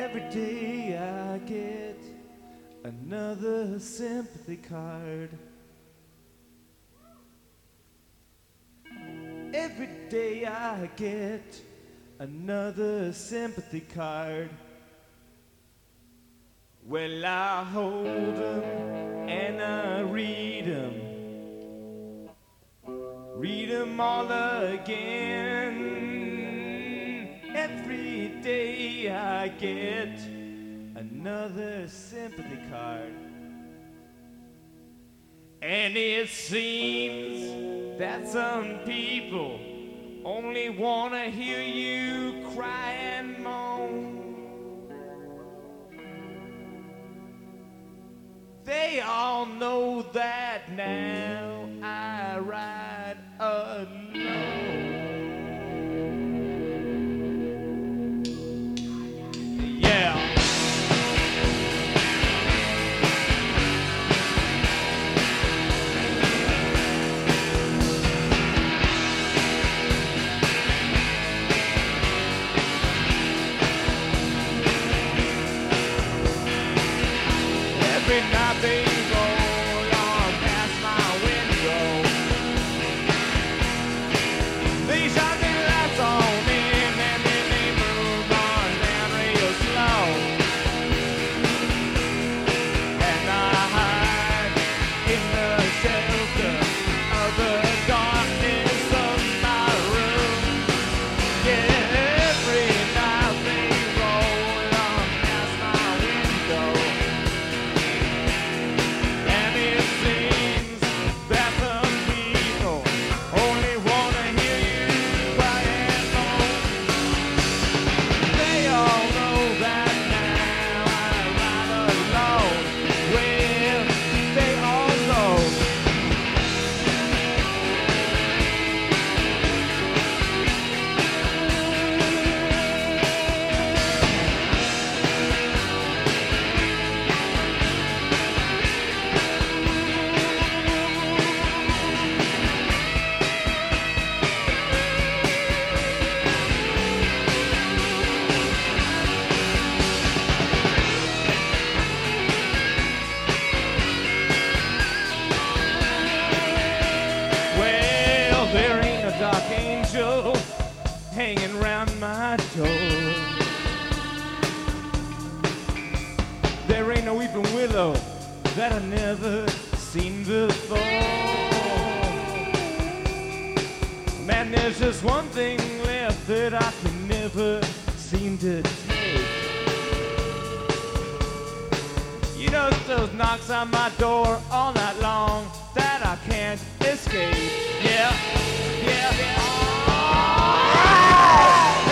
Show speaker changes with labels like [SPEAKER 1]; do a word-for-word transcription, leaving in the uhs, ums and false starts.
[SPEAKER 1] Every day I get another sympathy card. Every day I get another sympathy card. Well, I hold 'em and I read 'em, read 'em all again. Every day I get another sympathy card. And it seems that some people only want to hear you cry and moan. They all know that now I ride alone. Yeah. Every night they roll on past my window. They shine their lights on in and then they move on down real slow. And I hide in the shelter of the darkness of my room. Yeah, every night they roll on past my window. There ain't a dark angel hanging round my door. There ain't no weeping willow that I never seen before. Man, there's just one thing left that I can never seem to take. You know, those knocks on my door all night long that I can't escape. Yeah, yeah, yeah. Oh!